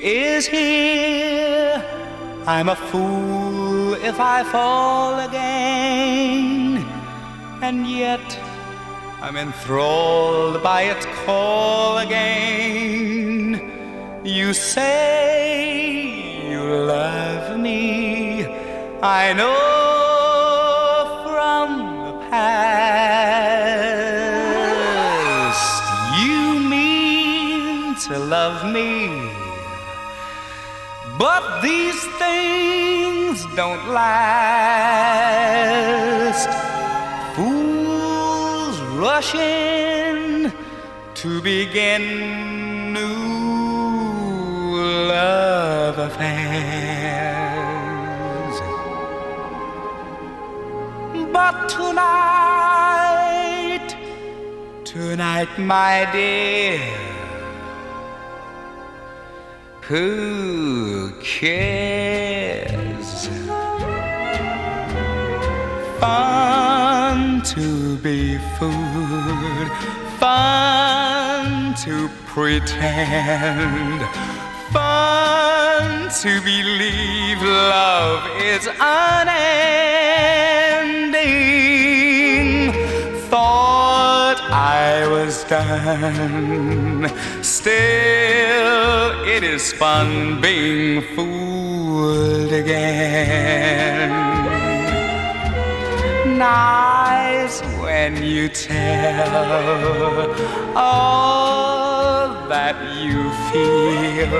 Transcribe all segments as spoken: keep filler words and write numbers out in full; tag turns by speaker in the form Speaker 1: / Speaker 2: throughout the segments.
Speaker 1: is here. I'm a fool if I fall again, and yet I'm enthralled by its call again. You say you love me, I know from the past. You mean to love me, but these things don't last. Fools rush in to begin new love affairs. But tonight, tonight, my dear, who cares? Fun to be fooled, fun to pretend, fun to believe love is unending. Thought I was done, still it is fun being fooled again. Nice when you tell all that you feel.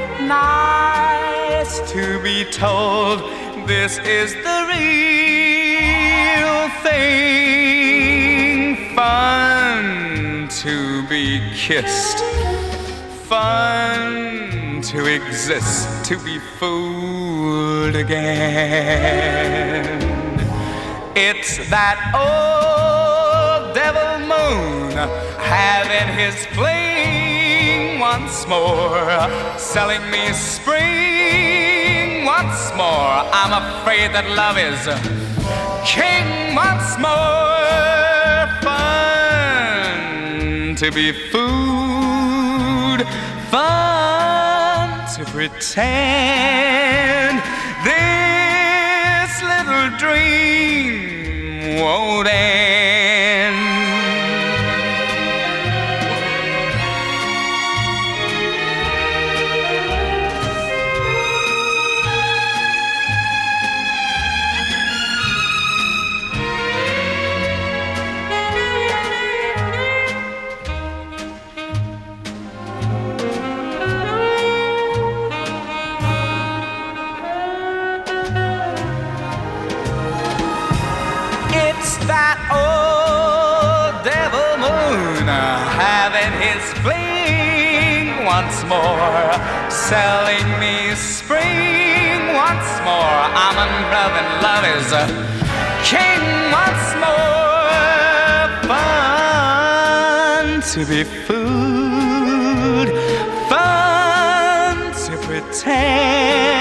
Speaker 1: Nice to be told this is the real thing. Fun to be kissed, fun to exist, to be fooled again. It's that old devil moon having his fling once more, selling me spring once more. I'm afraid that love is king once more. Fun to be fooled, fun to pretend this little dream won't end. That old devil moon having his fling once more, selling me spring once more. I'm in love and love is king once more. Fun to be fooled, fun to pretend